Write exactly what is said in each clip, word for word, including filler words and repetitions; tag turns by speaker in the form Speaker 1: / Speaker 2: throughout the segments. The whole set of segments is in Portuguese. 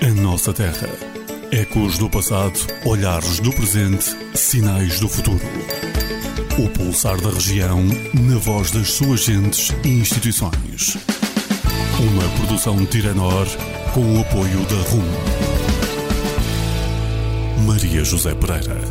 Speaker 1: A nossa terra. Ecos do passado, olhares do presente, sinais do futuro. O pulsar da região, na voz das suas gentes e instituições. Uma produção Tiranor com o apoio da R U M. Maria José Pereira.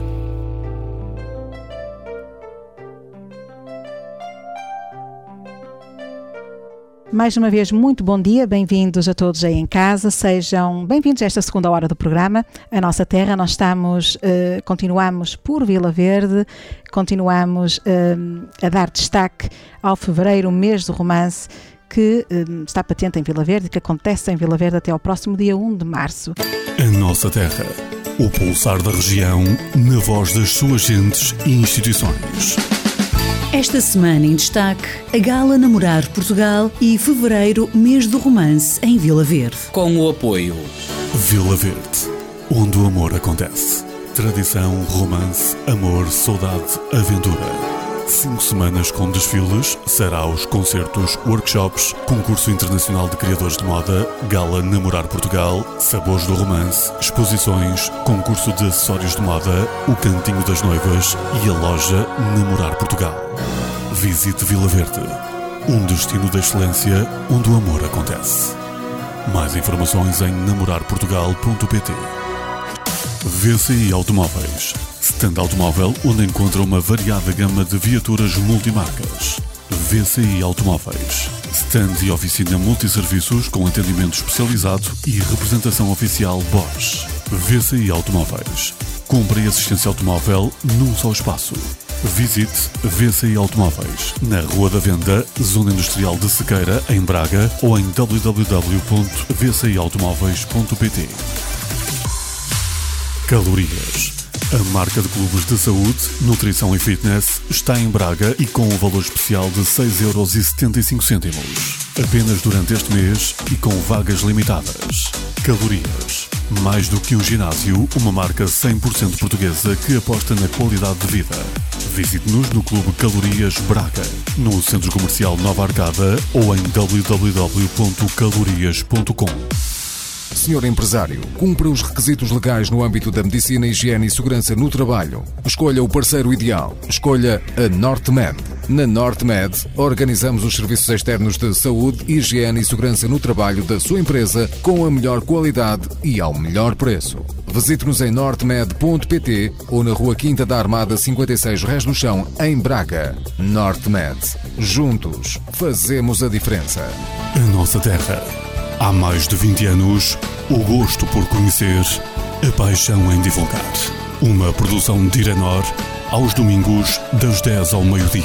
Speaker 2: Mais uma vez, muito bom dia, bem-vindos a todos aí em casa, sejam bem-vindos a esta segunda hora do programa, A Nossa Terra. Nós estamos, uh, continuamos por Vila Verde, continuamos uh, a dar destaque ao fevereiro, mês do romance, que uh, está patente em Vila Verde e que acontece em Vila Verde até ao próximo dia um de março.
Speaker 1: A Nossa Terra, o pulsar da região, na voz das suas gentes e instituições.
Speaker 3: Esta semana em destaque, a Gala Namorar Portugal e Fevereiro, mês do romance em Vila Verde.
Speaker 4: Com o apoio
Speaker 1: Vila Verde, onde o amor acontece. Tradição, romance, amor, saudade, aventura. Cinco semanas com desfiles, saraus, concertos, workshops, concurso internacional de criadores de moda, Gala Namorar Portugal, sabores do romance, exposições, concurso de acessórios de moda, o cantinho das noivas e a loja Namorar Portugal. Visite Vila Verde, um destino de excelência onde o amor acontece. Mais informações em namorar portugal ponto pt. V C I Automóveis, stand automóvel onde encontra uma variada gama de viaturas multimarcas. V C I Automóveis, stand e oficina multisserviços com atendimento especializado e representação oficial Bosch. V C I Automóveis, compra e assistência automóvel num só espaço. Visite V C I Automóveis na Rua da Venda, Zona Industrial de Sequeira, em Braga, ou em w w w ponto v c i automóveis ponto pt. Calorias. A marca de clubes de saúde, nutrição e fitness está em Braga e com um valor especial de seis euros e setenta e cinco cêntimos. Apenas durante este mês e com vagas limitadas. Calorias. Mais do que um ginásio, uma marca cem por cento portuguesa que aposta na qualidade de vida. Visite-nos no Clube Calorias Braga, no Centro Comercial Nova Arcada ou em w w w ponto calorias ponto com.
Speaker 5: Senhor empresário, cumpra os requisitos legais no âmbito da medicina, higiene e segurança no trabalho. Escolha o parceiro ideal. Escolha a NorteMed. Na NorteMed, organizamos os serviços externos de saúde, higiene e segurança no trabalho da sua empresa com a melhor qualidade e ao melhor preço. Visite-nos em nortemed ponto pt ou na Rua Quinta da Armada cinquenta e seis Rés do Chão, em Braga. NorteMed. Juntos, fazemos a diferença.
Speaker 1: A nossa terra. Há mais de vinte anos, o gosto por conhecer, a paixão em divulgar. Uma produção de Tiranor, aos domingos, das dez ao meio-dia.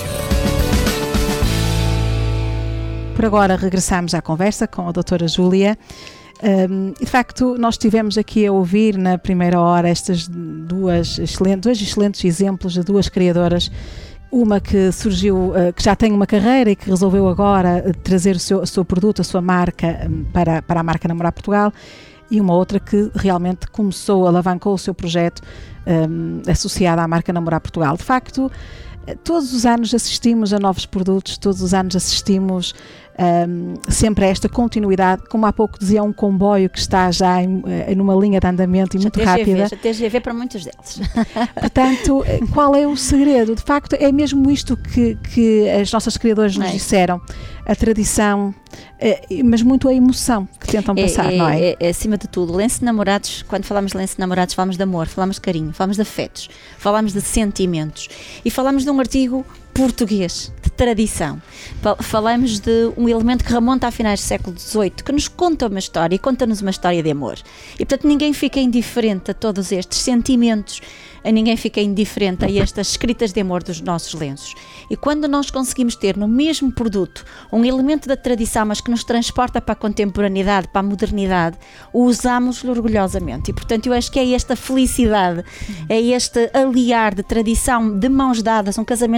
Speaker 2: Por agora regressamos à conversa com a doutora Júlia. Um, de facto, nós estivemos aqui a ouvir na primeira hora estas duas excelentes, dois excelentes exemplos de duas criadoras. Uma que surgiu, que já tem uma carreira e que resolveu agora trazer o seu, o seu produto, a sua marca para, para a marca Namorar Portugal, e uma outra que realmente começou, alavancou o seu projeto um, associado à marca Namorar Portugal. De facto, todos os anos assistimos a novos produtos, todos os anos assistimos um, sempre a esta continuidade, como há pouco dizia, um comboio que está já em, em numa linha de andamento e já muito
Speaker 6: T G V,
Speaker 2: rápida.
Speaker 6: já T G V para muitos deles.
Speaker 2: Portanto, qual é o segredo? De facto, é mesmo isto que, que as nossas criadoras nos é. disseram. A tradição, mas muito a emoção que tentam passar,
Speaker 6: é, é,
Speaker 2: não é?
Speaker 6: é? É acima de tudo. Lenço de namorados, quando falamos de lenço de namorados, falamos de amor, falamos de carinho, falamos de afetos, falamos de sentimentos e falamos de um artigo português, de tradição. Falamos de um elemento que remonta a finais do século dezoito, que nos conta uma história e conta-nos uma história de amor. E, portanto, ninguém fica indiferente a todos estes sentimentos, a ninguém fica indiferente a estas escritas de amor dos nossos lenços. E quando nós conseguimos ter no mesmo produto um elemento da tradição, mas que nos transporta para a contemporaneidade, para a modernidade, o usamos orgulhosamente. E, portanto, eu acho que é esta felicidade, é este aliar de tradição de mãos dadas, um casamento perfeito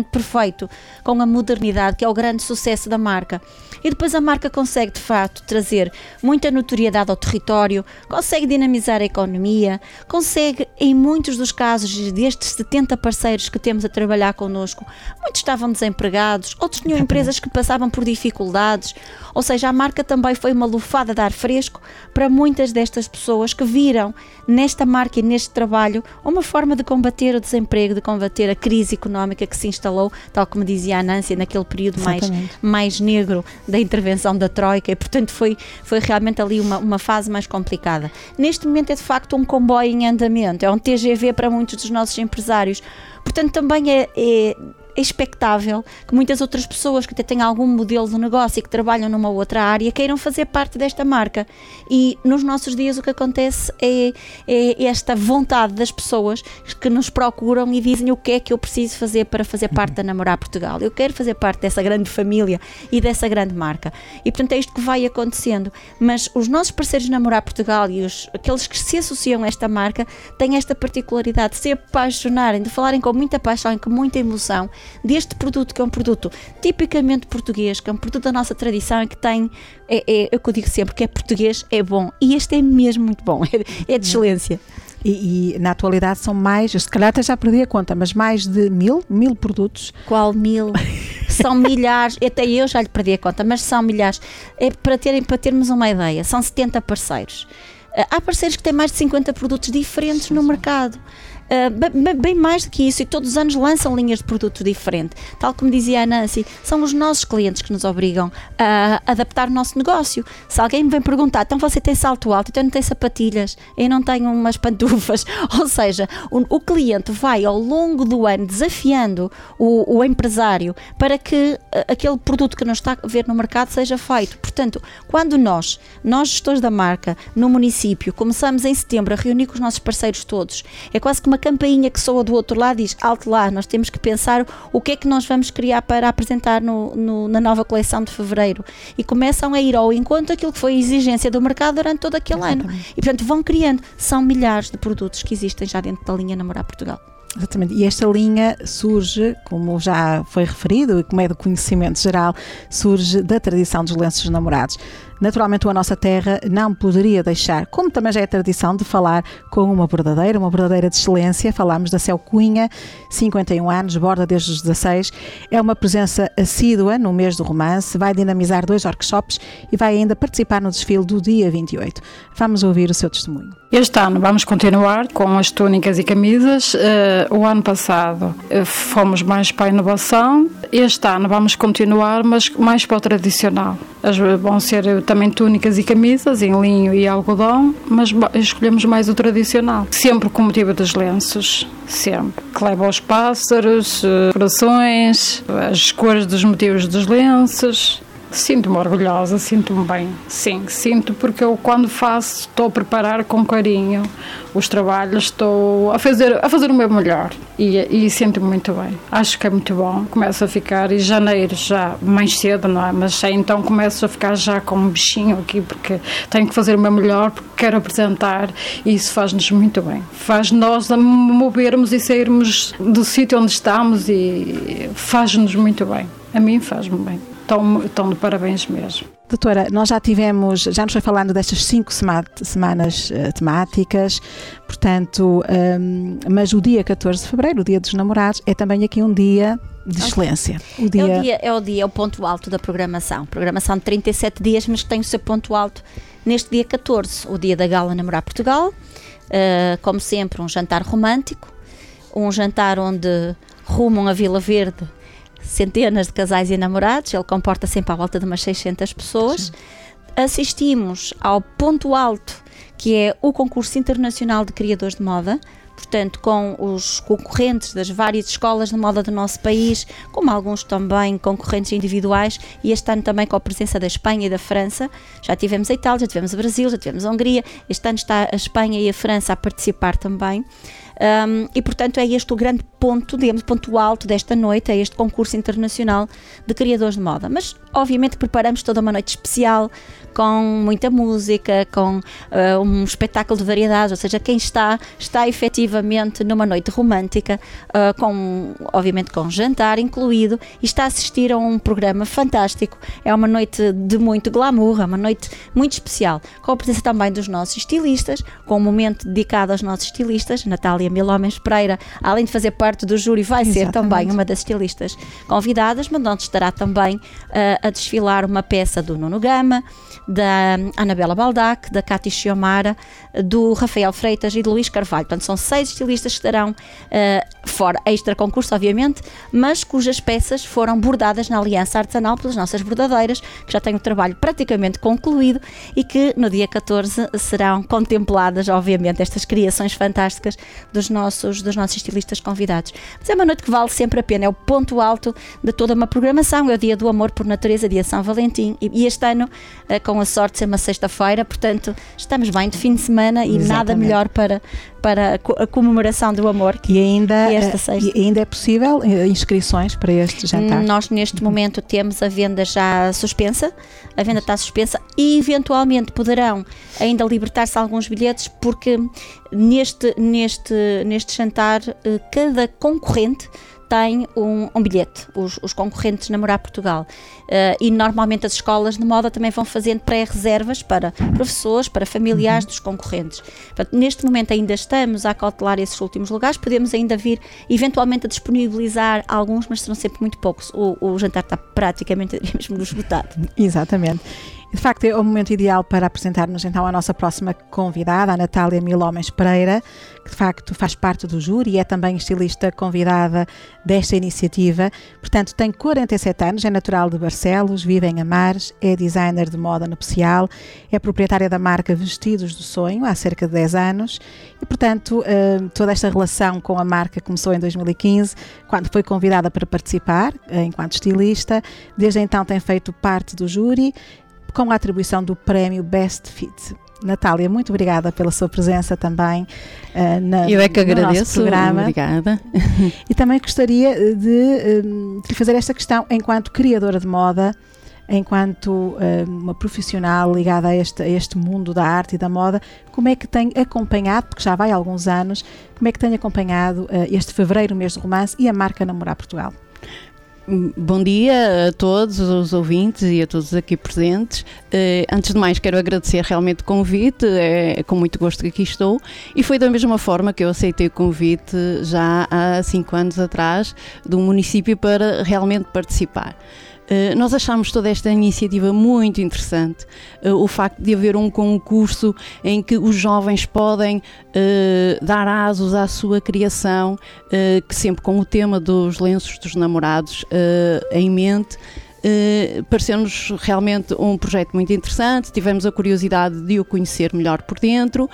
Speaker 6: feito com a modernidade, que é o grande sucesso da marca. E depois a marca consegue, de facto, trazer muita notoriedade ao território, consegue dinamizar a economia, consegue, em muitos dos casos, destes setenta parceiros que temos a trabalhar connosco, muitos estavam desempregados, outros tinham empresas que passavam por dificuldades, ou seja, a marca também foi uma lufada de ar fresco para muitas destas pessoas que viram nesta marca e neste trabalho uma forma de combater o desemprego, de combater a crise económica que se instalou, tal como dizia a Nancy, naquele período mais, mais negro da intervenção da Troika, e portanto foi, foi realmente ali uma, uma fase mais complicada. Neste momento é de facto um comboio em andamento, é um T G V para muitos dos nossos empresários, portanto também é, é é expectável que muitas outras pessoas que até têm algum modelo de negócio e que trabalham numa outra área queiram fazer parte desta marca. E nos nossos dias o que acontece é, é esta vontade das pessoas que nos procuram e dizem o que é que eu preciso fazer para fazer parte da Namorar Portugal. Eu quero fazer parte dessa grande família e dessa grande marca. E portanto é isto que vai acontecendo. Mas os nossos parceiros de Namorar Portugal e os, aqueles que se associam a esta marca têm esta particularidade de se apaixonarem, de falarem com muita paixão e com muita emoção deste produto, que é um produto tipicamente português, que é um produto da nossa tradição e que tem, é, é, é o que eu digo sempre, que é português, é bom, e este é mesmo muito bom, é, é de excelência.
Speaker 2: E, e na atualidade são mais, se calhar até já perdi a conta, mas mais de mil, mil produtos.
Speaker 6: Qual mil? São milhares, até eu já lhe perdi a conta, mas são milhares. É para, terem, para termos uma ideia, são setenta parceiros. Há parceiros que têm mais de cinquenta produtos diferentes no mercado. Uh, bem, bem mais do que isso, e todos os anos lançam linhas de produtos diferentes, tal como dizia a Nancy, são os nossos clientes que nos obrigam a adaptar o nosso negócio. Se alguém me vem perguntar, então você tem salto alto, então não tem sapatilhas, eu não tenho umas pantufas, ou seja, o, o cliente vai ao longo do ano desafiando o, o empresário para que uh, aquele produto que não está a ver no mercado seja feito. Portanto, quando nós, nós gestores da marca, no município, começamos em setembro a reunir com os nossos parceiros todos, é quase que uma campainha que soa do outro lado e diz, alto lá, nós temos que pensar o que é que nós vamos criar para apresentar no, no, na nova coleção de fevereiro, e começam a ir ao encontro daquilo que foi a exigência do mercado durante todo aquele Exatamente. ano, e portanto vão criando, são milhares de produtos que existem já dentro da linha Namorar Portugal.
Speaker 2: Exatamente, e esta linha surge, como já foi referido e como é do conhecimento geral, surge da tradição dos lenços namorados. Naturalmente, a nossa terra não poderia deixar, como também já é tradição, de falar com uma bordadeira, uma bordadeira de excelência. Falámos da Céu Cunha, cinquenta e um anos, borda desde os dezasseis. É uma presença assídua no mês do romance, vai dinamizar dois workshops e vai ainda participar no desfile do dia vinte e oito. Vamos ouvir o seu testemunho.
Speaker 4: Este ano vamos continuar com as túnicas e camisas. Uh, o ano passado uh, fomos mais para a inovação. Este ano vamos continuar, mas mais para o tradicional. As, vão ser também túnicas e camisas em linho e algodão, mas escolhemos mais o tradicional. Sempre com motivo dos lenços, sempre. Que leva aos pássaros, uh, corações, as cores dos motivos dos lenços. Sinto-me orgulhosa, sinto-me bem, sim, sinto, porque eu quando faço estou a preparar com carinho os trabalhos, estou a fazer, a fazer o meu melhor e, e sinto-me muito bem, acho que é muito bom. Começo a ficar em janeiro já mais cedo, não é? Mas já então começo a ficar já com um bichinho aqui, porque tenho que fazer o meu melhor, porque quero apresentar, e isso faz-nos muito bem, faz nós a movermos e sairmos do sítio onde estamos, e faz-nos muito bem, a mim faz-me bem. Estão, estão de parabéns mesmo.
Speaker 2: Doutora, nós já tivemos, já nos foi falando destas cinco sema- semanas uh, temáticas, portanto, um, mas o dia catorze de fevereiro, o dia dos namorados, é também aqui um dia de excelência. O dia...
Speaker 6: É, o dia, é o dia, é o ponto alto da programação. Programação de trinta e sete dias, mas que tem o seu ponto alto neste dia catorze, o dia da Gala Namorar Portugal. Uh, como sempre, um jantar romântico, um jantar onde rumam a Vila Verde centenas de casais e namorados, ele comporta sempre à volta de umas seiscentas pessoas. Sim. Assistimos ao ponto alto, que é o concurso internacional de criadores de moda, portanto com os concorrentes das várias escolas de moda do nosso país, como alguns também concorrentes individuais, e este ano também com a presença da Espanha e da França. Já tivemos a Itália, já tivemos o Brasil, já tivemos a Hungria, este ano está a Espanha e a França a participar também. Um, e portanto é este o grande ponto, digamos, ponto alto desta noite, é este concurso internacional de criadores de moda. Mas obviamente preparamos toda uma noite especial com muita música, com uh, um espetáculo de variedades, ou seja, quem está, está efetivamente numa noite romântica, uh, com, obviamente com jantar incluído, e está a assistir a um programa fantástico. É uma noite de muito glamour, é uma noite muito especial, com a presença também dos nossos estilistas, com um momento dedicado aos nossos estilistas. Natália Milhomens Pereira, além de fazer parte do júri, vai
Speaker 2: Exatamente.
Speaker 6: ser também uma das estilistas convidadas, mas onde estará também uh, a desfilar uma peça do Nuno Gama, da Anabela Baldac, da Cátia Chiomara, do Rafael Freitas e do Luís Carvalho. Portanto, são seis estilistas que estarão uh, fora, extra concurso, obviamente, mas cujas peças foram bordadas na Aliança Artesanal pelas nossas bordadeiras, que já têm o trabalho praticamente concluído e que no dia catorze serão contempladas, obviamente, estas criações fantásticas dos nossos, dos nossos estilistas convidados. Mas é uma noite que vale sempre a pena, é o ponto alto de toda uma programação, é o dia do amor por natureza, dia de São Valentim, e este ano, uh, com a sorte de ser uma sexta-feira, portanto, estamos bem de fim de semana e
Speaker 2: Exatamente.
Speaker 6: Nada melhor para, para a comemoração do amor.
Speaker 2: E ainda,
Speaker 6: E esta sexta.
Speaker 2: e ainda é possível uh, inscrições para este jantar?
Speaker 6: Nós neste momento temos a venda já suspensa, a venda está suspensa e eventualmente poderão ainda libertar-se alguns bilhetes, porque neste, neste, neste jantar eh, cada concorrente tem um, um bilhete, os, os concorrentes Namorar Portugal, uh, e normalmente as escolas de moda também vão fazendo pré-reservas para professores, para familiares dos concorrentes. Portanto, neste momento ainda estamos a acautelar esses últimos lugares, podemos ainda vir eventualmente a disponibilizar alguns, mas serão sempre muito poucos. O, o jantar está praticamente mesmo esgotado.
Speaker 2: Exatamente. De facto, é o momento ideal para apresentarmos então a nossa próxima convidada, a Natália Milhomens Pereira, que de facto faz parte do júri e é também estilista convidada desta iniciativa. Portanto, tem quarenta e sete anos, é natural de Barcelos, vive em Amares, é designer de moda nupcial, é proprietária da marca Vestidos do Sonho há cerca de dez anos e, portanto, toda esta relação com a marca começou em dois mil e quinze, quando foi convidada para participar enquanto estilista. Desde então tem feito parte do júri, com a atribuição do prémio Best Fit. Natália, muito obrigada pela sua presença também uh, na,
Speaker 7: Eu é que
Speaker 2: no nosso
Speaker 7: agradeço,
Speaker 2: programa.
Speaker 7: Obrigada. E
Speaker 2: também gostaria de, de lhe fazer esta questão, enquanto criadora de moda, enquanto uh, uma profissional ligada a este, a este mundo da arte e da moda, como é que tem acompanhado, porque já vai há alguns anos, como é que tem acompanhado uh, este fevereiro, mês de romance, e a marca Namorar Portugal?
Speaker 7: Bom dia a todos os ouvintes e a todos aqui presentes. Uh, antes de mais, quero agradecer realmente o convite, é com muito gosto que aqui estou, e foi da mesma forma que eu aceitei o convite já há cinco anos atrás do município para realmente participar. Uh, nós achamos toda esta iniciativa muito interessante, uh, o facto de haver um concurso em que os jovens podem uh, dar asos à sua criação, uh, que sempre com o tema dos lenços dos namorados uh, em mente. Uh, pareceu-nos realmente um projeto muito interessante, tivemos a curiosidade de o conhecer melhor por dentro, uh,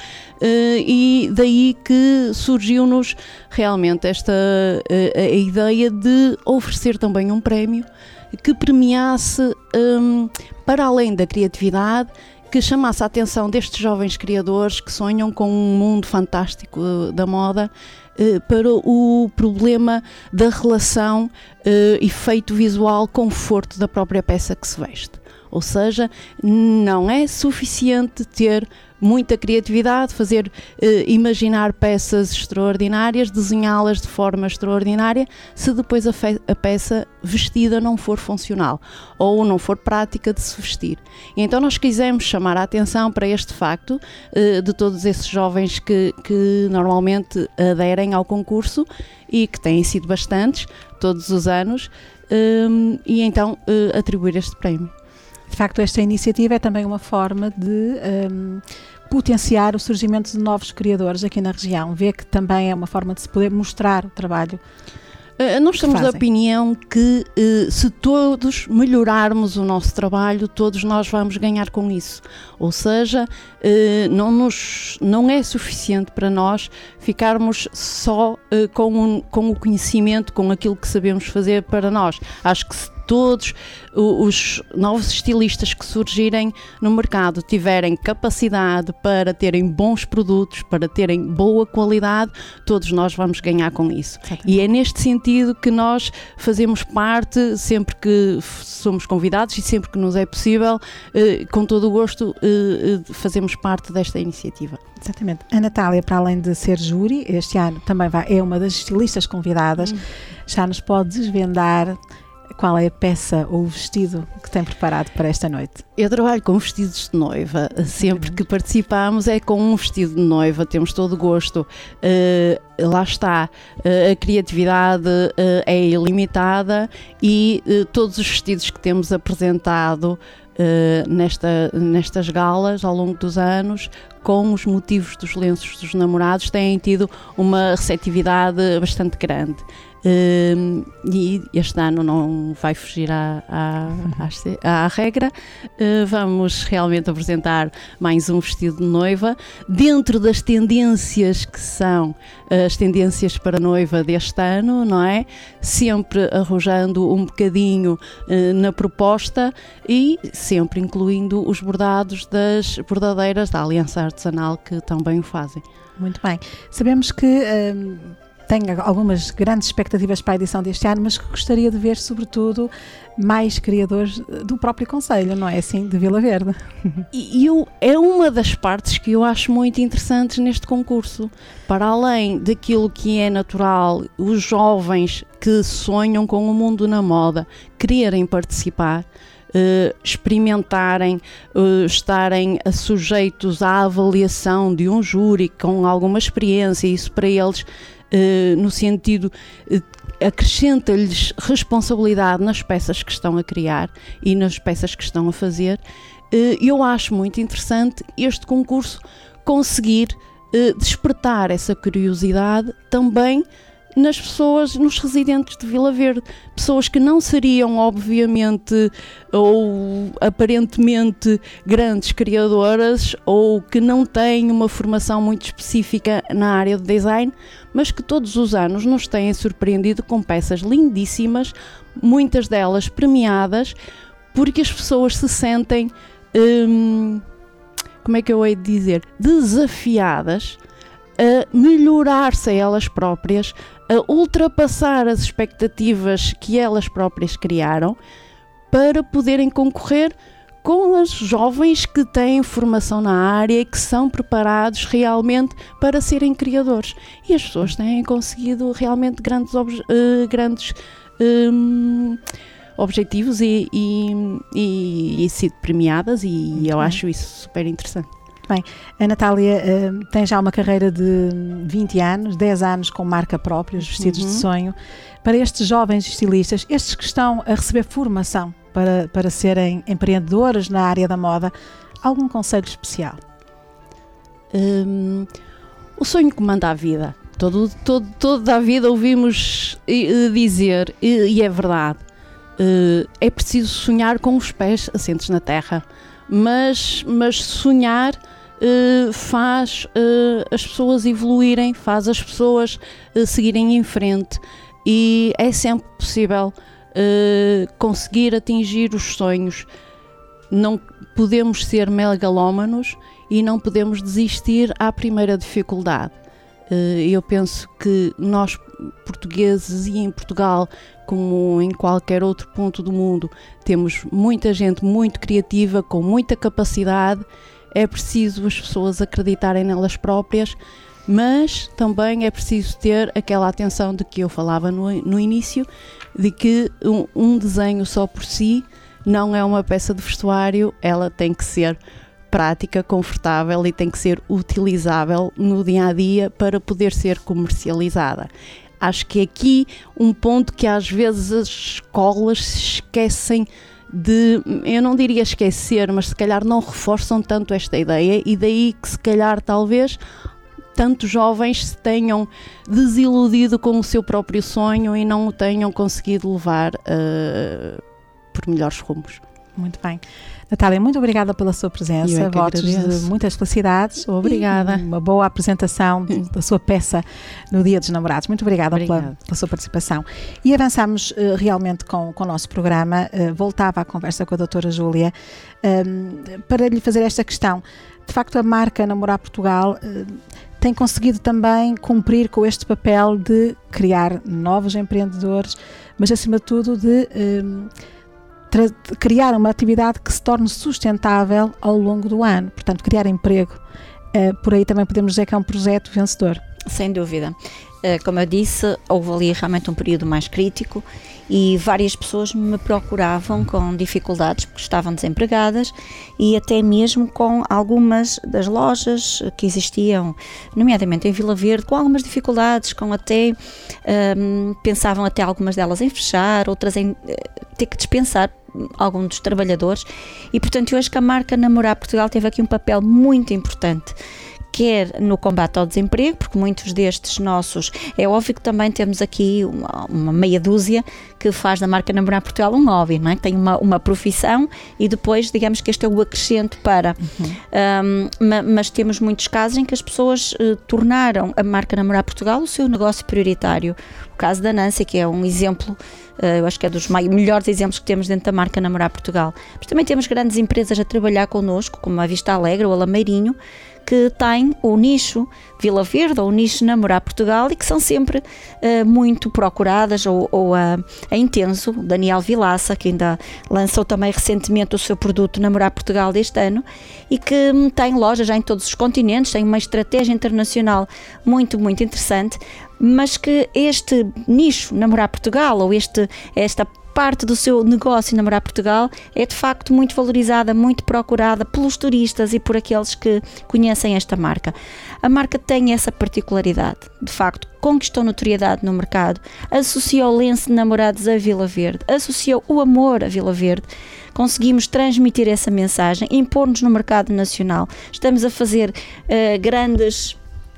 Speaker 7: e daí que surgiu-nos realmente esta uh, a ideia de oferecer também um prémio que premiasse, um, para além da criatividade, que chamasse a atenção destes jovens criadores que sonham com um mundo fantástico uh, da moda, uh, para o problema da relação uh, efeito visual, conforto da própria peça que se veste. Ou seja, não é suficiente ter muita criatividade, fazer, uh, imaginar peças extraordinárias, desenhá-las de forma extraordinária, se depois a, fe- a peça vestida não for funcional ou não for prática de se vestir. E então nós quisemos chamar a atenção para este facto uh, de todos esses jovens que, que normalmente aderem ao concurso e que têm sido bastantes todos os anos, um, e então uh, atribuir este prémio.
Speaker 2: De facto, esta iniciativa é também uma forma de um, potenciar o surgimento de novos criadores aqui na região. Vê que também é uma forma de se poder mostrar o trabalho.
Speaker 7: Uh, nós estamos da opinião que uh, se todos melhorarmos o nosso trabalho, todos nós vamos ganhar com isso. Ou seja, uh, não, nos, não é suficiente para nós ficarmos só uh, com, um, com o conhecimento, com aquilo que sabemos fazer para nós. Acho que se todos os novos estilistas que surgirem no mercado tiverem capacidade para terem bons produtos, para terem boa qualidade, todos nós vamos ganhar com isso. Exatamente. E é neste sentido que nós fazemos parte, sempre que somos convidados e sempre que nos é possível, eh, com todo o gosto, eh, fazemos parte desta iniciativa.
Speaker 2: Exatamente. A Natália, para além de ser júri, este ano também vai, é uma das estilistas convidadas. Hum. Já nos pode desvendar qual é a peça ou o vestido que tem preparado para esta noite?
Speaker 7: Eu trabalho com vestidos de noiva. Sempre que participamos é com um vestido de noiva. Temos todo o gosto. Uh, lá está. Uh, a criatividade uh, é ilimitada e uh, todos os vestidos que temos apresentado Uh, nesta, nestas galas ao longo dos anos, com os motivos dos lenços dos namorados, têm tido uma receptividade bastante grande. Uh, e este ano não vai fugir à, à, à, à regra. Uh, vamos realmente apresentar mais um vestido de noiva dentro das tendências que são as tendências para noiva deste ano, não é? Sempre arrojando um bocadinho uh, na proposta e sempre incluindo os bordados das bordadeiras da Aliança Artesanal, que também o fazem.
Speaker 2: Muito bem. Sabemos que um, tem algumas grandes expectativas para a edição deste ano, mas que gostaria de ver, sobretudo, mais criadores do próprio concelho, não é assim? De Vila Verde.
Speaker 7: E eu, é uma das partes que eu acho muito interessantes neste concurso. Para além daquilo que é natural, os jovens que sonham com o mundo na moda quererem participar, Uh, experimentarem, uh, estarem sujeitos à avaliação de um júri com alguma experiência, isso para eles, uh, no sentido, uh, acrescenta-lhes responsabilidade nas peças que estão a criar e nas peças que estão a fazer. Uh, eu acho muito interessante este concurso conseguir uh, despertar essa curiosidade também nas pessoas, nos residentes de Vila Verde, pessoas que não seriam obviamente ou aparentemente grandes criadoras ou que não têm uma formação muito específica na área de design, mas que todos os anos nos têm surpreendido com peças lindíssimas, muitas delas premiadas, porque as pessoas se sentem, hum, como é que eu hei de dizer, desafiadas a melhorar-se a elas próprias, a ultrapassar as expectativas que elas próprias criaram para poderem concorrer com as jovens que têm formação na área e que são preparados realmente para serem criadores. E as pessoas têm conseguido realmente grandes, obje- uh, grandes um, objetivos e, e, e, e sido premiadas, e eu acho isso super interessante.
Speaker 2: Bem, a Natália uh, tem já uma carreira de vinte anos, dez anos com marca própria, os vestidos uhum. de sonho. Para estes jovens estilistas, estes que estão a receber formação para, para serem empreendedores na área da moda, algum conselho especial?
Speaker 7: Um, o sonho comanda a vida. Todo, todo, toda a vida ouvimos uh, dizer, e, e é verdade, uh, é preciso sonhar com os pés assentes na terra, mas, mas sonhar Uh, faz uh, as pessoas evoluírem, faz as pessoas uh, seguirem em frente, e é sempre possível uh, conseguir atingir os sonhos. Não podemos ser megalómanos e não podemos desistir à primeira dificuldade. Uh, eu penso que nós, portugueses, e em Portugal, como em qualquer outro ponto do mundo, temos muita gente muito criativa, com muita capacidade. É preciso as pessoas acreditarem nelas próprias, mas também é preciso ter aquela atenção de que eu falava no, no início, de que um, um desenho só por si não é uma peça de vestuário, ela tem que ser prática, confortável e tem que ser utilizável no dia-a-dia para poder ser comercializada. Acho que aqui um ponto que às vezes as escolas se esquecem de, eu não diria esquecer, mas se calhar não reforçam tanto esta ideia, e daí que se calhar talvez tantos jovens se tenham desiludido com o seu próprio sonho e não o tenham conseguido levar uh, por melhores rumos.
Speaker 2: Muito bem. Natália, muito obrigada pela sua presença,
Speaker 7: é
Speaker 2: votos de muitas felicidades.
Speaker 7: Obrigada.
Speaker 2: Uma boa apresentação da sua peça no Dia dos Namorados. Muito obrigada, obrigada. Pela, pela sua participação. E avançamos uh, realmente com, com o nosso programa. Uh, voltava à conversa com a doutora Júlia um, para lhe fazer esta questão. De facto, a marca Namorar Portugal uh, tem conseguido também cumprir com este papel de criar novos empreendedores, mas acima de tudo de um, tra- criar uma atividade que se torne sustentável ao longo do ano, portanto criar emprego. Uh, por aí também podemos dizer que é um projeto vencedor.
Speaker 6: Sem dúvida. Uh, como eu disse, houve ali realmente um período mais crítico e várias pessoas me procuravam com dificuldades porque estavam desempregadas e até mesmo com algumas das lojas que existiam, nomeadamente em Vila Verde, com algumas dificuldades, com até, um, pensavam até algumas delas em fechar, outras em uh, ter que dispensar alguns dos trabalhadores e, portanto, eu acho que a marca Namorar Portugal teve aqui um papel muito importante, quer no combate ao desemprego, porque muitos destes nossos, é óbvio que também temos aqui uma, uma meia dúzia que faz da marca Namorar Portugal um hobby, não é? Que tem uma, uma profissão e depois, digamos que este é o acrescente para. Uhum. Um, ma, mas temos muitos casos em que as pessoas uh, tornaram a marca Namorar Portugal o seu negócio prioritário. O caso da Nancy, que é um exemplo, uh, eu acho que é dos mai, melhores exemplos que temos dentro da marca Namorar Portugal. Mas também temos grandes empresas a trabalhar connosco, como a Vista Alegre ou a Lameirinho, que tem o nicho Vila Verde ou o nicho Namorar Portugal e que são sempre uh, muito procuradas, ou, ou a, a Intenso, Daniel Vilaça, que ainda lançou também recentemente o seu produto Namorar Portugal deste ano e que um, tem lojas já em todos os continentes, tem uma estratégia internacional muito, muito interessante, mas que este nicho Namorar Portugal ou este, esta parte do seu negócio Namorar Portugal é de facto muito valorizada, muito procurada pelos turistas e por aqueles que conhecem esta marca. A marca tem essa particularidade, de facto conquistou notoriedade no mercado, associou o lenço de namorados a Vila Verde, associou o amor a Vila Verde, conseguimos transmitir essa mensagem, impor-nos no mercado nacional, estamos a fazer uh, grandes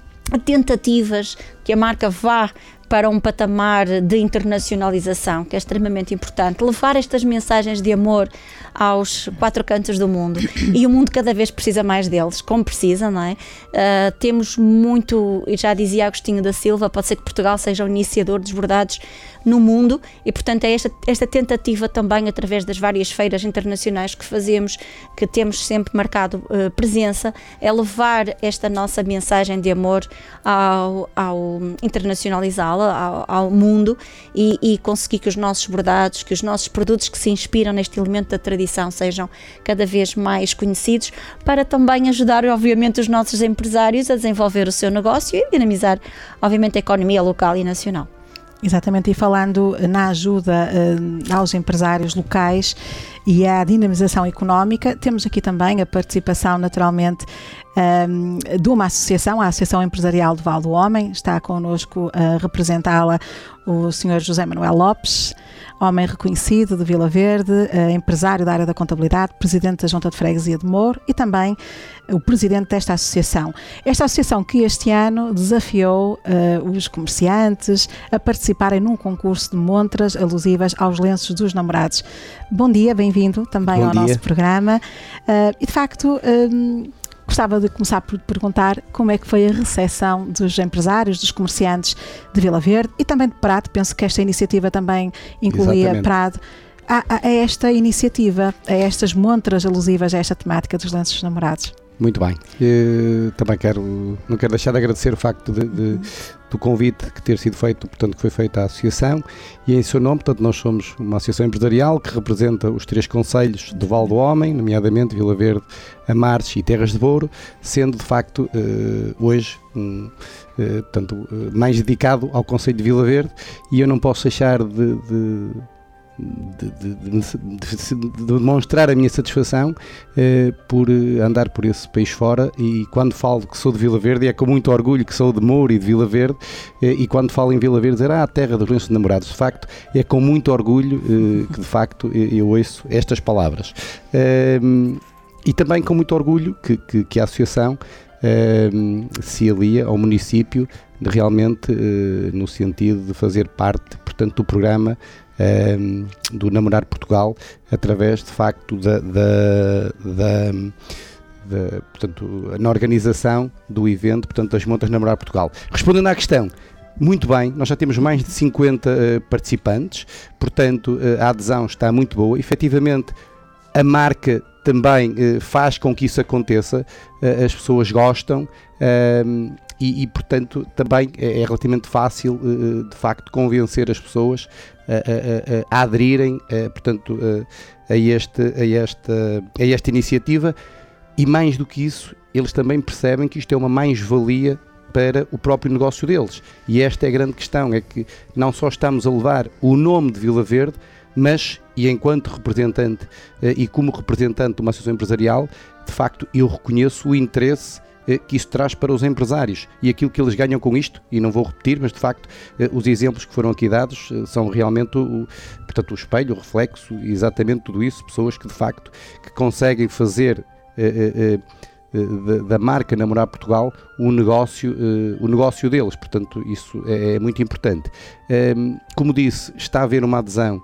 Speaker 6: tentativas que a marca vá para um patamar de internacionalização, que é extremamente importante, levar estas mensagens de amor aos quatro cantos do mundo, e o mundo cada vez precisa mais deles, como precisa, não é? Uh, temos muito, e já dizia Agostinho da Silva, pode ser que Portugal seja o iniciador dos bordados no mundo, e portanto é esta, esta tentativa também, através das várias feiras internacionais que fazemos, que temos sempre marcado uh, presença, é levar esta nossa mensagem de amor ao, ao internacionalizá-la Ao, ao mundo e, e conseguir que os nossos bordados, que os nossos produtos que se inspiram neste elemento da tradição sejam cada vez mais conhecidos, para também ajudar, obviamente, os nossos empresários a desenvolver o seu negócio e dinamizar, obviamente, a economia local e nacional.
Speaker 2: Exatamente, e falando na ajuda uh, aos empresários locais e à dinamização económica, temos aqui também a participação, naturalmente, um, de uma associação, a Associação Empresarial do Val do Homem. Está connosco a representá-la o senhor José Manuel Lopes, homem reconhecido de Vila Verde, uh, empresário da área da contabilidade, presidente da Junta de Freguesia de Moro e também o presidente desta associação. Esta associação que este ano desafiou uh, os comerciantes a participarem num concurso de montras alusivas aos lenços dos namorados. Bom dia, bem-vindo também
Speaker 8: Bom
Speaker 2: ao
Speaker 8: dia.
Speaker 2: nosso programa. Uh, e de facto, um, gostava de começar por perguntar como é que foi a recepção dos empresários, dos comerciantes de Vila Verde e também de Prado. Penso que esta iniciativa também incluía
Speaker 8: Exatamente. Prado.
Speaker 2: A, a, a esta iniciativa, a estas montras alusivas a esta temática dos lenços dos namorados.
Speaker 8: Muito bem. Eu também quero, não quero deixar de agradecer o facto de, de, do convite que ter sido feito, portanto, que foi feito à associação e em seu nome, portanto, nós somos uma associação empresarial que representa os três concelhos do Val do Homem, nomeadamente Vila Verde, Amares e Terras de Douro, sendo de facto hoje um, portanto, mais dedicado ao concelho de Vila Verde, e eu não posso deixar de, de De, de, de, de demonstrar a minha satisfação eh, por andar por esse país fora, e quando falo que sou de Vila Verde é com muito orgulho que sou de Moura e de Vila Verde, eh, e quando falo em Vila Verde dizer ah, a terra dos lenços de namorados, de facto é com muito orgulho eh, que de facto eu ouço estas palavras, eh, e também com muito orgulho que, que, que a associação eh, se alia ao município de realmente eh, no sentido de fazer parte, portanto, do programa um, do Namorar Portugal, através de facto da, da, da, da portanto, na organização do evento, portanto, das Montas Namorar Portugal. Respondendo à questão, muito bem, nós já temos mais de cinquenta uh, participantes, portanto uh, a adesão está muito boa. Efetivamente, a marca também uh, faz com que isso aconteça, uh, as pessoas gostam uh, e, e, portanto, também é, é relativamente fácil, uh, de facto, convencer as pessoas a, a, a, a aderirem uh, portanto, uh, a, este, a, esta, a esta iniciativa, e mais do que isso, eles também percebem que isto é uma mais-valia para o próprio negócio deles. E esta é a grande questão, é que não só estamos a levar o nome de Vila Verde, mas, e enquanto representante e como representante de uma associação empresarial, de facto eu reconheço o interesse que isso traz para os empresários e aquilo que eles ganham com isto, e não vou repetir, mas de facto os exemplos que foram aqui dados são realmente o, portanto, o espelho, o reflexo, exatamente tudo isso, pessoas que de facto que conseguem fazer eh, eh, Da, da marca Namorar Portugal o negócio, uh, o negócio deles, portanto isso é, é muito importante. Um, como disse, está a haver uma adesão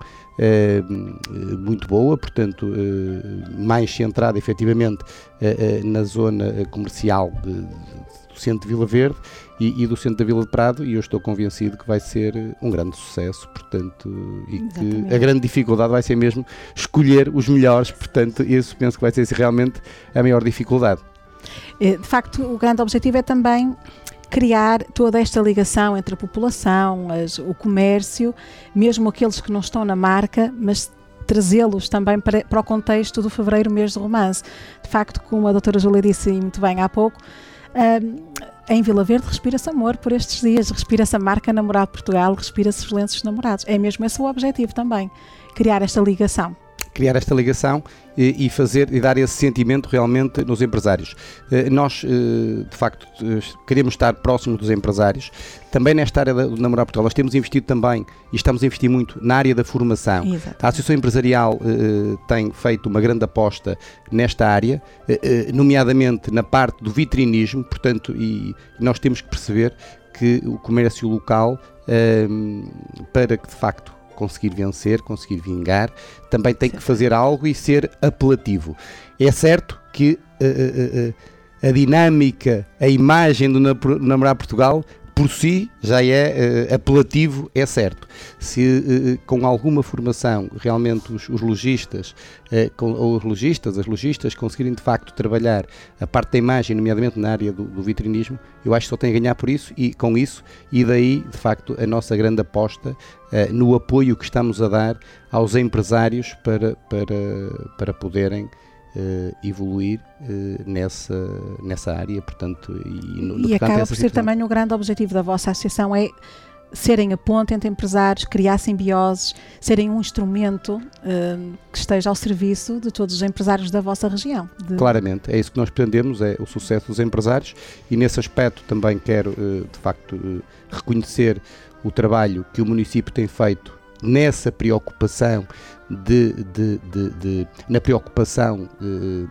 Speaker 8: uh, muito boa, portanto uh, mais centrada efetivamente uh, uh, na zona comercial de, de, do centro de Vila Verde e, e do centro da Vila de Prado, e eu estou convencido que vai ser um grande sucesso, portanto, e Exatamente. Que a grande dificuldade vai ser mesmo escolher os melhores, portanto isso penso que vai ser realmente a maior dificuldade.
Speaker 2: De facto, o grande objetivo é também criar toda esta ligação entre a população, as, o comércio, mesmo aqueles que não estão na marca, mas trazê-los também para, para o contexto do Fevereiro, mês de romance. De facto, como a doutora Júlia disse muito bem há pouco, um, em Vila Verde respira-se amor por estes dias, respira-se a marca Namorar Portugal, respira-se os lenços namorados. É mesmo esse o objetivo também, criar esta ligação.
Speaker 8: Criar esta ligação e, e fazer e dar esse sentimento realmente nos empresários. Nós, de facto, queremos estar próximos dos empresários. Também nesta área do Namorar Portugal, nós temos investido também, e estamos a investir muito, na área da formação.
Speaker 2: Exatamente.
Speaker 8: A Associação Empresarial eh, tem feito uma grande aposta nesta área, eh, nomeadamente na parte do vitrinismo, portanto, e nós temos que perceber que o comércio local, eh, para que, de facto, conseguir vencer, conseguir vingar, também tem que fazer algo e ser apelativo. É certo que uh, uh, uh, a dinâmica, a imagem do Namorar Portugal, por si, já é uh, apelativo, é certo. Se uh, com alguma formação, realmente os, os lojistas, uh, com, ou os lojistas, as lojistas conseguirem de facto trabalhar a parte da imagem, nomeadamente na área do, do vitrinismo, eu acho que só tem a ganhar por isso, e com isso, e daí, de facto, a nossa grande aposta uh, no apoio que estamos a dar aos empresários para, para, para poderem Uh, evoluir uh, nessa, nessa área, portanto, e, no,
Speaker 2: e acaba por ser também o grande objetivo da vossa associação, é serem a ponte entre empresários, criar simbioses, serem um instrumento uh, que esteja ao serviço de todos os empresários da vossa região. De...
Speaker 8: Claramente, é isso que nós pretendemos, é o sucesso dos empresários, e nesse aspecto também quero, uh, de facto, uh, reconhecer o trabalho que o município tem feito nessa preocupação de, de, de, de na preocupação de,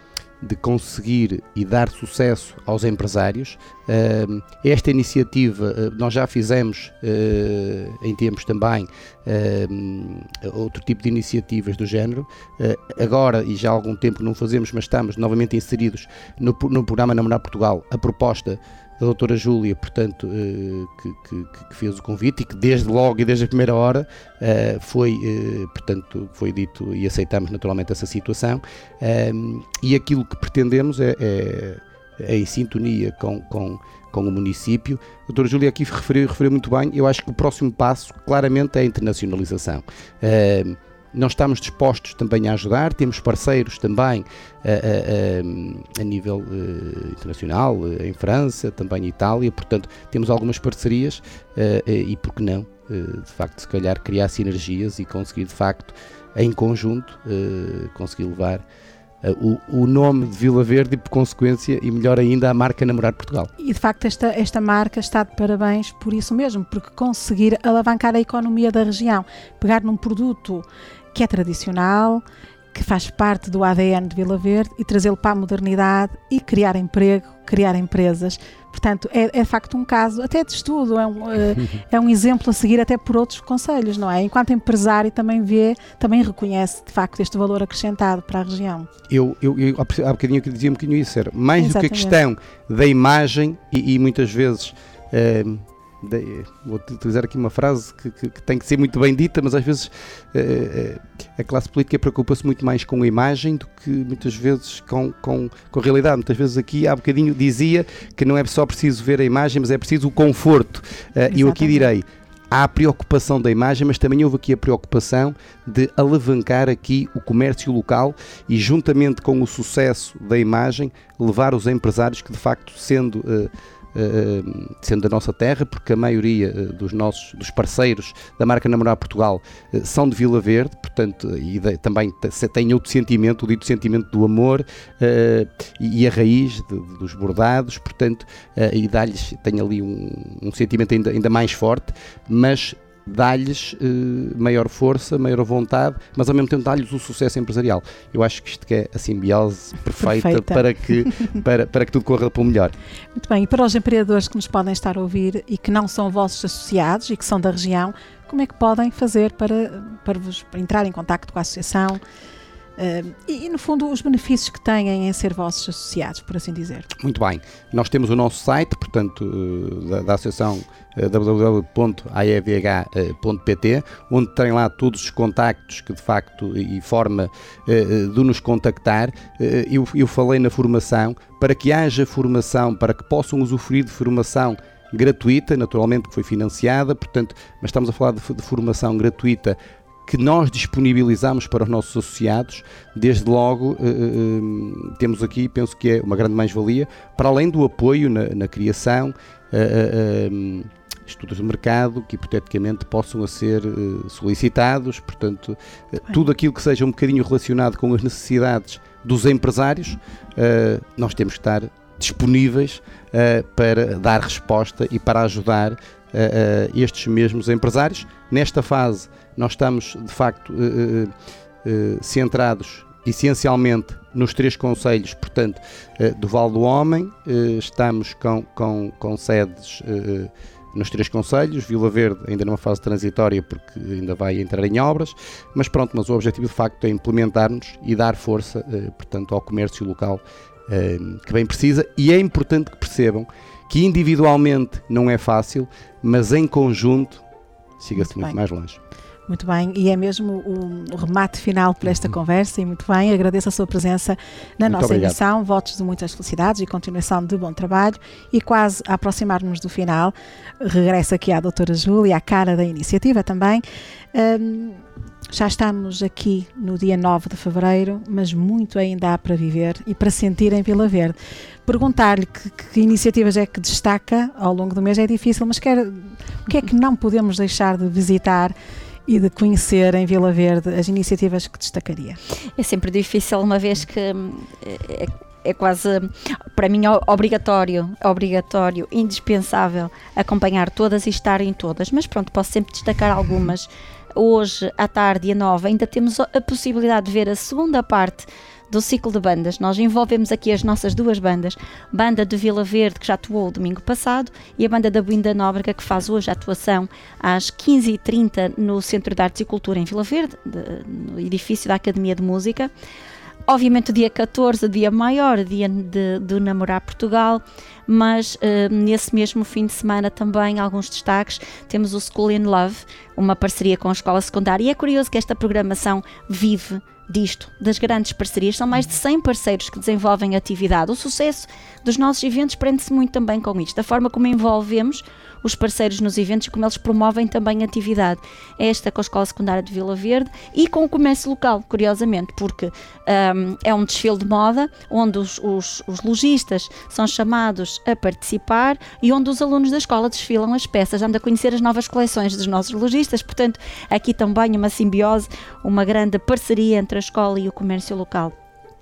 Speaker 8: de conseguir e dar sucesso aos empresários. Esta iniciativa nós já fizemos em tempos também outro tipo de iniciativas do género. Agora, e já há algum tempo que não fazemos, mas estamos novamente inseridos no, no programa Namorar Portugal, a proposta da doutora Júlia, portanto, que, que, que fez o convite e que desde logo e desde a primeira hora foi, portanto, foi dito, e aceitamos naturalmente essa situação, e aquilo que pretendemos é, é, é em sintonia com, com, com o município. A doutora Júlia aqui referiu, referiu muito bem, eu acho que o próximo passo claramente é a internacionalização. Nós estamos dispostos também a ajudar, temos parceiros também a, a, a, a nível uh, internacional, uh, em França, também em Itália, portanto temos algumas parcerias uh, uh, e por que não, uh, de facto, se calhar criar sinergias e conseguir de facto, em conjunto, uh, conseguir levar uh, o, o nome de Vila Verde e por consequência, e melhor ainda, a marca Namorar Portugal.
Speaker 2: E de facto esta, esta marca está de parabéns por isso mesmo, porque conseguir alavancar a economia da região, pegar num produto que é tradicional que faz parte do A D N de Vila Verde e trazê-lo para a modernidade e criar emprego, criar empresas. Portanto, é, é de facto um caso até de estudo, é um, é, é um exemplo a seguir até por outros concelhos, não é? Enquanto empresário também vê, também reconhece de facto este valor acrescentado para a região.
Speaker 8: Eu, eu, eu há bocadinho que dizia um bocadinho isso, era mais Exatamente. do que a questão da imagem e, e muitas vezes... Uh, De, vou utilizar aqui uma frase que, que, que tem que ser muito bem dita, mas às vezes uh, a classe política preocupa-se muito mais com a imagem do que muitas vezes com, com, com a realidade. Muitas vezes aqui há bocadinho dizia que não é só preciso ver a imagem, mas é preciso o conforto. Uh, e eu aqui direi, há a preocupação da imagem, mas também houve aqui a preocupação de alavancar aqui o comércio local e, juntamente com o sucesso da imagem, levar os empresários que, de facto, sendo... Uh, Uh, sendo da nossa terra, porque a maioria uh, dos nossos dos parceiros da marca Namorar Portugal uh, são de Vila Verde, portanto, e de, também têm outro sentimento, o dito sentimento do amor uh, e, e a raiz de, de, dos bordados, portanto, uh, e dá-lhes, tem ali um, um sentimento ainda, ainda mais forte, mas dá-lhes uh, maior força, maior vontade, mas ao mesmo tempo dá-lhes o sucesso empresarial. Eu acho que isto que é a simbiose perfeita, perfeita. Para, que, para, para que tudo corra para o melhor.
Speaker 2: Muito bem, e para os empreendedores que nos podem estar a ouvir e que não são vossos associados e que são da região, como é que podem fazer para, para, vos, para entrar em contacto com a associação? Uh, e, e, no fundo, os benefícios que têm em ser vossos associados, por assim dizer.
Speaker 8: Muito bem. Nós temos o nosso site, portanto, uh, da, da associação uh, w w w ponto a e v h ponto p t, onde tem lá todos os contactos que, de facto, e forma uh, de nos contactar. Uh, eu, eu falei na formação, para que haja formação, para que possam usufruir de formação gratuita, naturalmente que foi financiada, portanto, mas estamos a falar de, de formação gratuita que nós disponibilizamos para os nossos associados. Desde logo, uh, uh, temos aqui, penso que é uma grande mais-valia, para além do apoio na, na criação, uh, uh, estudos de mercado que hipoteticamente possam a ser uh, solicitados, portanto, uh, tudo aquilo que seja um bocadinho relacionado com as necessidades dos empresários, uh, nós temos que estar disponíveis uh, para dar resposta e para ajudar uh, uh, estes mesmos empresários. Nesta fase, nós estamos, de facto, uh, uh, uh, centrados essencialmente nos três concelhos, portanto, uh, do Val do Homem, uh, estamos com, com, com sedes uh, nos três concelhos, Vila Verde ainda numa fase transitória porque ainda vai entrar em obras, mas pronto, mas o objetivo de facto é implementar-nos e dar força, uh, portanto, ao comércio local uh, que bem precisa, e é importante que percebam que individualmente não é fácil, mas em conjunto chega-se muito, muito mais longe.
Speaker 2: Muito bem, e é mesmo o, o remate final para esta uhum. conversa, e muito bem, agradeço a sua presença na muito nossa obrigado. Emissão, votos de muitas felicidades e continuação de bom trabalho, e quase a aproximar-nos do final, regresso aqui à doutora Júlia, à cara da iniciativa também. Um, já estamos aqui no dia nove de fevereiro, mas muito ainda há para viver e para sentir em Vila Verde. Perguntar-lhe que, que iniciativas é que destaca ao longo do mês é difícil, mas quer, o que é que não podemos deixar de visitar e de conhecer em Vila Verde, as iniciativas que destacaria?
Speaker 6: É sempre difícil, uma vez que é, é quase, para mim, obrigatório, obrigatório, indispensável acompanhar todas e estar em todas, mas pronto, posso sempre destacar algumas. Hoje, à tarde, dia nove, ainda temos a possibilidade de ver a segunda parte do ciclo de bandas. Nós envolvemos aqui as nossas duas bandas, banda de Vila Verde, que já atuou o domingo passado, e a banda da Boinda Nóbrega, que faz hoje a atuação às quinze e trinta no Centro de Artes e Cultura em Vila Verde, de, no edifício da Academia de Música. Obviamente o dia catorze, dia maior, dia de, de Namorar Portugal, mas uh, nesse mesmo fim de semana também alguns destaques. Temos o School in Love, uma parceria com a escola secundária, e é curioso que esta programação vive disto, das grandes parcerias. São mais de cem parceiros que desenvolvem atividade. O sucesso dos nossos eventos prende-se muito também com isto, da forma como envolvemos os parceiros nos eventos e como eles promovem também a atividade. Esta com a Escola Secundária de Vila Verde e com o comércio local, curiosamente, porque um, é um desfile de moda onde os, os, os lojistas são chamados a participar e onde os alunos da escola desfilam as peças, anda a conhecer as novas coleções dos nossos lojistas. Portanto, aqui também uma simbiose, uma grande parceria entre a escola e o comércio local.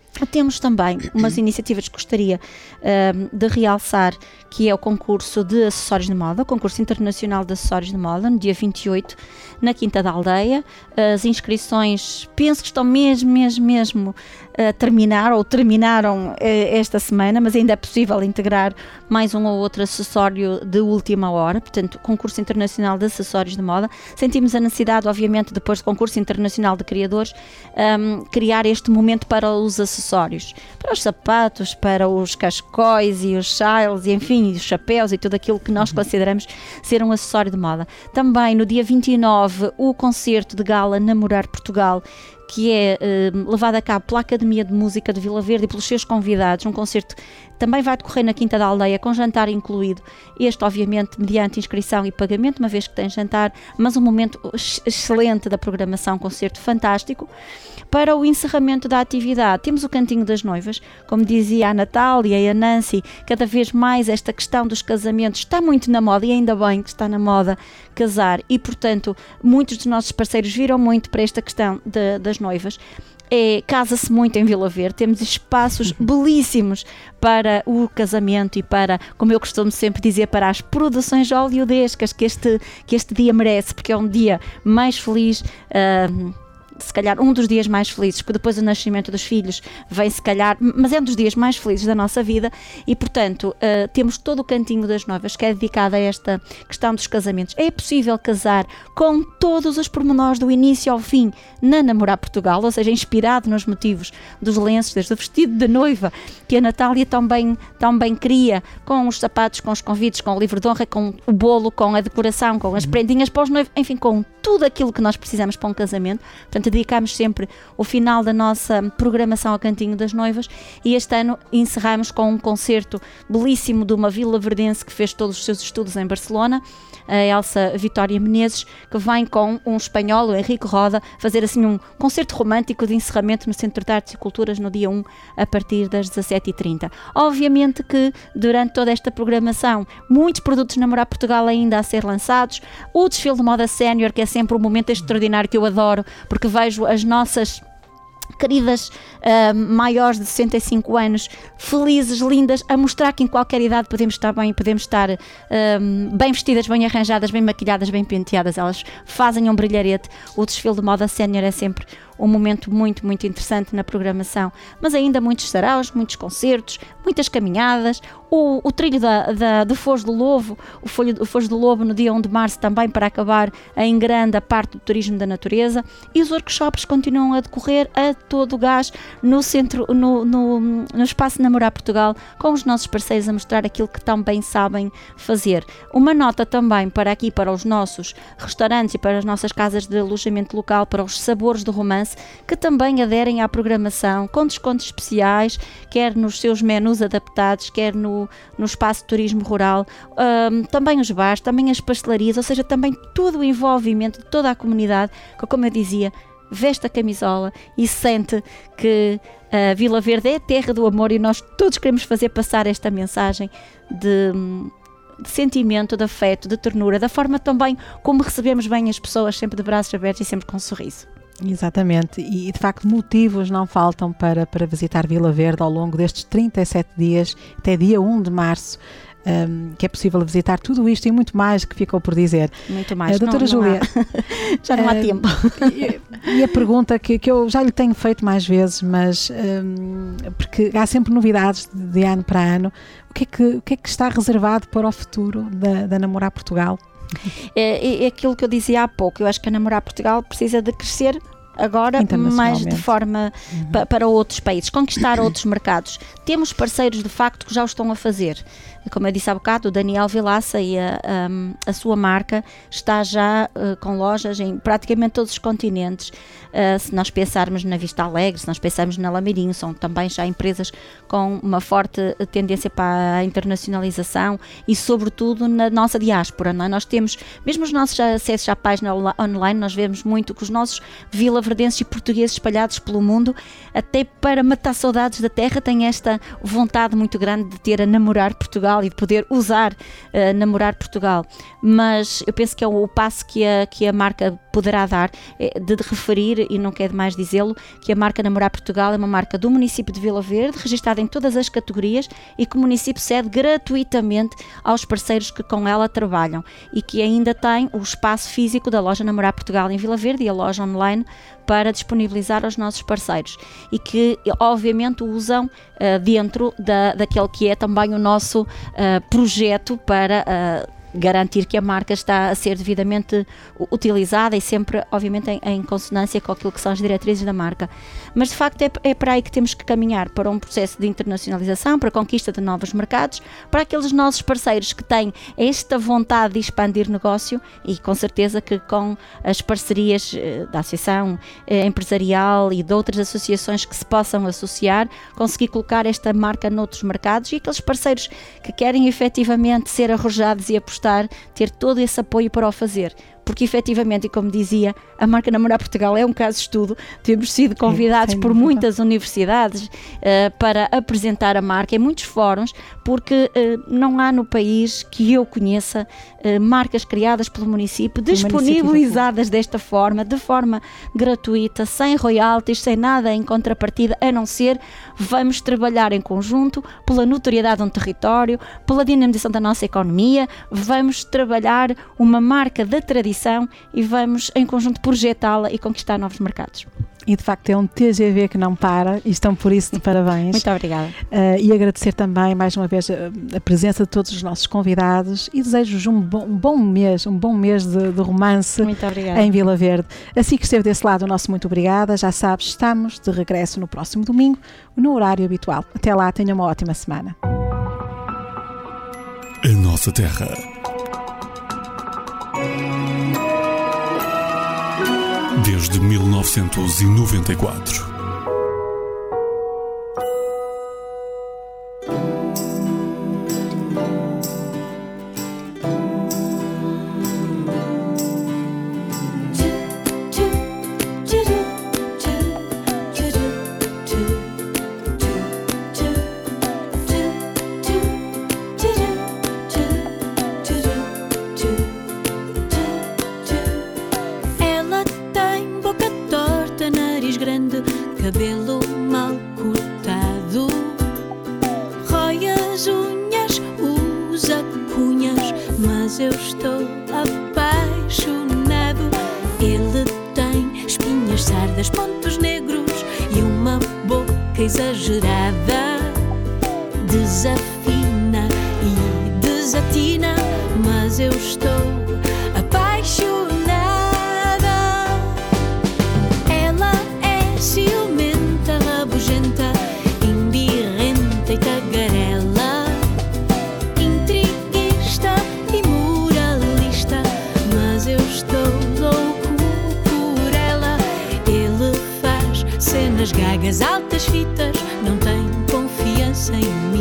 Speaker 6: Temos também umas iniciativas que gostaria uh, de realçar, que é o concurso de acessórios de moda, o concurso internacional de acessórios de moda, no dia vinte e oito, na Quinta da Aldeia. As inscrições, penso que estão mesmo, mesmo, mesmo a terminar, ou terminaram uh, esta semana, mas ainda é possível integrar mais um ou outro acessório de última hora. Portanto, concurso internacional de acessórios de moda. Sentimos a necessidade, obviamente, depois do concurso internacional de criadores, um, criar este momento para os acessórios, para os sapatos, para os cascóis e os chales, e enfim, os chapéus e tudo aquilo que nós consideramos ser um acessório de moda. Também no dia vinte e nove, o concerto de gala Namorar Portugal, que é eh, levado a cabo pela Academia de Música de Vila Verde e pelos seus convidados. Um concerto também vai decorrer na Quinta da Aldeia, com jantar incluído. Este, obviamente, mediante inscrição e pagamento, uma vez que tem jantar, mas um momento excelente da programação, um concerto fantástico. Para o encerramento da atividade, temos o Cantinho das Noivas. Como dizia a Natália e a Nancy, cada vez mais esta questão dos casamentos está muito na moda, e ainda bem que está na moda casar, e portanto muitos dos nossos parceiros viram muito para esta questão de, das noivas. É, casa-se muito em Vila Verde, temos espaços belíssimos para o casamento e para, como eu costumo sempre dizer, para as produções hollywoodescas que este, que este dia merece, porque é um dia mais feliz, uh, se calhar um dos dias mais felizes, porque depois do nascimento dos filhos vem se calhar, mas é um dos dias mais felizes da nossa vida, e portanto uh, temos todo o Cantinho das Noivas, que é dedicado a esta questão dos casamentos. É possível casar com todos os pormenores do início ao fim na Namorar Portugal, ou seja, inspirado nos motivos dos lenços, desde o vestido de noiva que a Natália tão bem, tão bem cria, com os sapatos, com os convites, com o livro de honra, com o bolo, com a decoração, com as prendinhas para os noivos, enfim, com tudo aquilo que nós precisamos para um casamento. Portanto, dedicamos sempre o final da nossa programação ao Cantinho das Noivas, e este ano encerramos com um concerto belíssimo de uma vila-verdense que fez todos os seus estudos em Barcelona, a Elsa Vitória Menezes, que vem com um espanhol, o Henrique Roda, fazer assim um concerto romântico de encerramento no Centro de Artes e Culturas no dia um, a partir das dezassete e trinta. Obviamente que durante toda esta programação, muitos produtos Namorar Portugal ainda a ser lançados, o desfile de moda sénior, que é sempre um momento extraordinário que eu adoro, porque vejo as nossas queridas uh, maiores de sessenta e cinco anos, felizes, lindas, a mostrar que em qualquer idade podemos estar bem, podemos estar uh, bem vestidas, bem arranjadas, bem maquilhadas, bem penteadas. Elas fazem um brilharete. O desfile de moda sénior é sempre um momento muito, muito interessante na programação, mas ainda muitos saraus, muitos concertos, muitas caminhadas, o, o trilho da, da, do Foz do Lobo, o, folho, o Foz do Lobo no dia um de março, também para acabar em grande a parte do turismo da natureza, e os workshops continuam a decorrer a todo o gás no centro, no, no, no espaço Namorar Portugal, com os nossos parceiros a mostrar aquilo que tão bem sabem fazer. Uma nota também para aqui, para os nossos restaurantes e para as nossas casas de alojamento local, para os Sabores do Romance, que também aderem à programação com descontos especiais, quer nos seus menus adaptados, quer no, no espaço de turismo rural, um, também os bares, também as pastelarias, ou seja, também todo o envolvimento de toda a comunidade, que, como eu dizia, veste a camisola e sente que a Vila Verde é a terra do amor, e nós todos queremos fazer passar esta mensagem de... de sentimento, de afeto, de ternura, da forma também como recebemos bem as pessoas, sempre de braços abertos e sempre com um sorriso.
Speaker 2: Exatamente, e de facto motivos não faltam para, para visitar Vila Verde ao longo destes trinta e sete dias, até dia um de março, um, que é possível visitar tudo isto e muito mais que ficou por dizer.
Speaker 6: Muito mais,
Speaker 2: uh, doutora
Speaker 6: não, não
Speaker 2: Júlia,
Speaker 6: há. Já não uh, há tempo.
Speaker 2: E, e a pergunta que, que eu já lhe tenho feito mais vezes, mas um, porque há sempre novidades de, de ano para ano, o que, é que, o que é que está reservado para o futuro da, da Namorar Portugal?
Speaker 6: É, é aquilo que eu dizia há pouco. Eu acho que a Namorar Portugal precisa de crescer agora, mais de forma uhum. pa, para outros países, conquistar outros mercados. Temos parceiros de facto que já o estão a fazer. Como eu disse há bocado, o Daniel Vilaça e a, a, a sua marca está já uh, com lojas em praticamente todos os continentes. Uh, se nós pensarmos na Vista Alegre, se nós pensarmos na Lameirinho, são também já empresas com uma forte tendência para a internacionalização e sobretudo na nossa diáspora, não é? Nós temos, mesmo os nossos acessos à página online, nós vemos muito que os nossos Vila cabo-verdenses e portugueses espalhados pelo mundo, até para matar saudades da terra. Tenho esta vontade muito grande de ter a namorar Portugal e de poder usar uh, namorar Portugal, mas eu penso que é o, o passo que a, que a marca poderá dar, é de, de referir, e não quer demais dizê-lo, que a marca Namorar Portugal é uma marca do município de Vila Verde, registada em todas as categorias, e que o município cede gratuitamente aos parceiros que com ela trabalham, e que ainda tem o espaço físico da loja Namorar Portugal em Vila Verde e a loja online para disponibilizar aos nossos parceiros, e que obviamente usam uh, dentro da, daquele que é também o nosso uh, projeto para uh, garantir que a marca está a ser devidamente utilizada e sempre, obviamente, em, em consonância com aquilo que são as diretrizes da marca. Mas, de facto, é, é para aí que temos que caminhar, para um processo de internacionalização, para a conquista de novos mercados, para aqueles nossos parceiros que têm esta vontade de expandir negócio, e com certeza que com as parcerias da Associação Empresarial e de outras associações que se possam associar, conseguir colocar esta marca noutros mercados, e aqueles parceiros que querem efetivamente ser arrojados e apostar, ter todo esse apoio para o fazer. Porque efetivamente, e como dizia, a marca Namorar Portugal é um caso de estudo. Temos sido convidados é, por muitas universidades uh, para apresentar a marca em muitos fóruns, porque uh, não há no país que eu conheça uh, marcas criadas pelo município, disponibilizadas desta forma, de forma gratuita, sem royalties, sem nada em contrapartida, a não ser vamos trabalhar em conjunto pela notoriedade de um território, pela dinamização da nossa economia, vamos trabalhar uma marca da tradição e vamos em conjunto projetá-la e conquistar novos mercados.
Speaker 2: E de facto é um T G V que não para, e estão por isso de parabéns.
Speaker 6: Muito obrigada.
Speaker 2: Uh, e agradecer também mais uma vez a, a presença de todos os nossos convidados, e desejo-vos um bom, um bom mês, um bom mês de, de romance em Vila Verde. Assim que esteve desse lado, o nosso muito obrigada. Já sabes, estamos de regresso no próximo domingo, no horário habitual. Até lá, tenha uma ótima semana.
Speaker 1: A nossa terra. Desde mil novecentos e noventa e quatro.
Speaker 9: Cabelo mal cortado, rói as unhas, usa cunhas, mas eu estou apaixonado. Ele tem espinhas, sardas, pontos negros e uma boca exagerada. Desafina e desatina, mas eu estou apaixonada. Ciumenta, rabugenta, imbirrenta e tagarela, intriguista e moralista, mas eu estou louco por ela. Ele faz cenas gagas, altas fitas, não tem confiança em mim.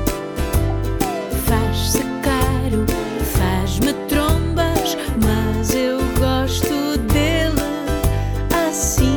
Speaker 9: Faz-se caro, faz-me trombas, mas eu gosto dele assim.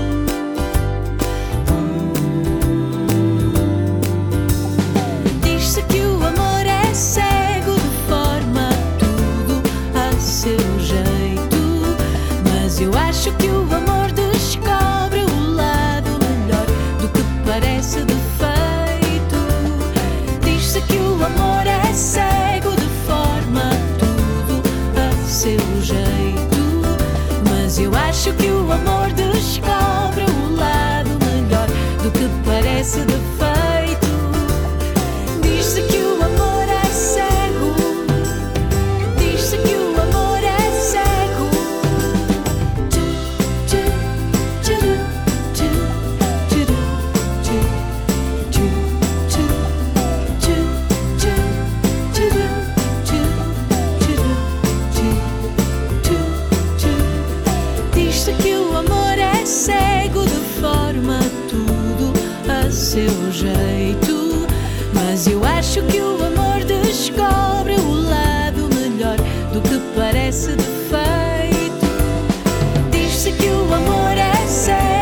Speaker 9: Cego de forma tudo a seu jeito, mas eu acho que o amor descobre o lado melhor do que parece defeito. Diz-se que o amor é cego de forma tudo a seu jeito, mas eu acho que o amor descobre o lado melhor do que parece defeito. Diz-se que o amor é cego, diz-se que o amor é cego. Diz-se que o amor é cego de forma tudo a seu jeito, mas eu acho que o amor descobre o lado melhor do que parece defeito. Diz-se que o amor é cego.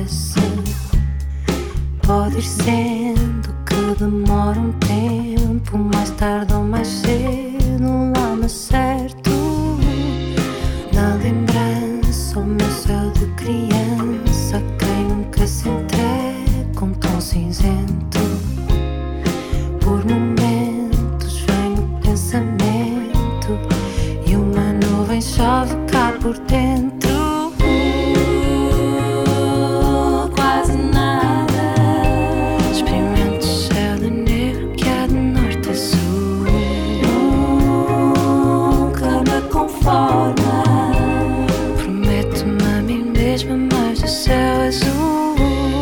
Speaker 9: acontece. Pode ir sendo que demora um tempo, mais tarde ou mais cedo, lá no certo. Na lembrança, o meu céu de criança, quem nunca se entrega com tom cinzento. Por momentos vem o pensamento e uma nuvem chove cá por dentro. Quase nada. Experimento o céu de negro que há de norte a sul. Nunca me conforma. Prometo-me a mim mesma mais do céu azul.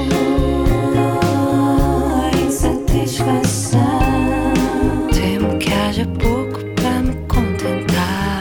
Speaker 9: A insatisfação. Temo que haja pouco para me contentar.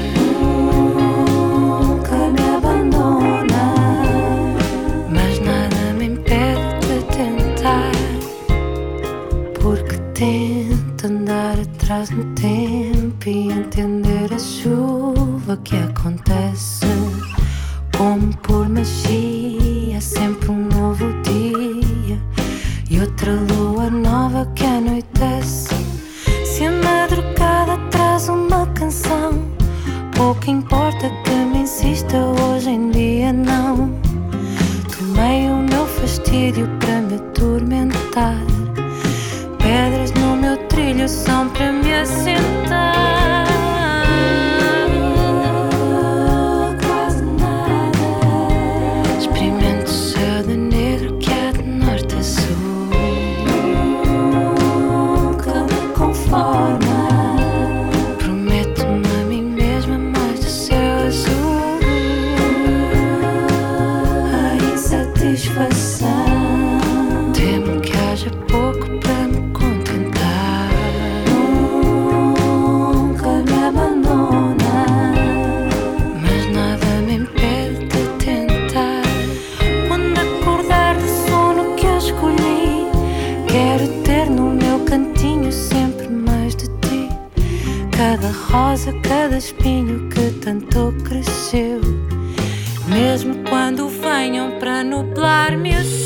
Speaker 9: Nunca me abandona, mas nada me impede de tentar. Porque tento andar atrás no tempo e entender a chuva que acontece. Como por magia, sempre um novo dia e outra lua nova que anoitece. Se a madrugada traz uma canção, pouco importa que me insista, hoje em dia não. Tomei o meu fastídio para me atormentar. Pedras no meu trilho são para me assentar. Quase nada. Experimento o céu de negro que há de norte a sul. Nunca me conforma. Prometo-me a mim mesma mais do céu azul. A insatisfação. Temo que haja pouco para me contentar. Nunca me abandona, mas nada me impede de tentar. Quando acordar do sono que eu escolhi, quero ter no meu cantinho sempre mais de ti. Cada rosa, cada espinho que tanto cresceu. Mesmo quando venham para nublar-me o